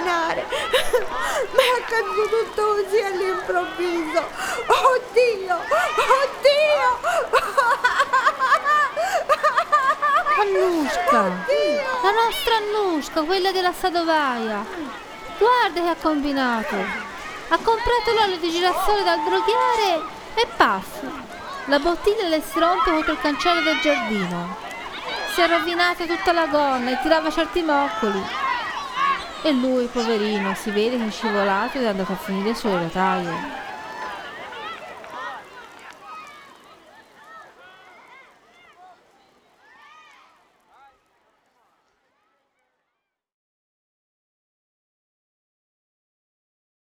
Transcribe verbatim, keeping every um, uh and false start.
camminare. Mi è accaduto tutto così all'improvviso. Oddio, oddio. Annushka, Oddio. la nostra Annushka, quella della Sadovaia. Guarda che ha combinato. Ha comprato l'olio di girasole dal droghiere e paf, la bottiglia le si rompe contro il cancello del giardino. Si è rovinata tutta la gonna e tirava certi moccoli. E lui, poverino, si vede che è scivolato ed è andato a finire sulle rotaie.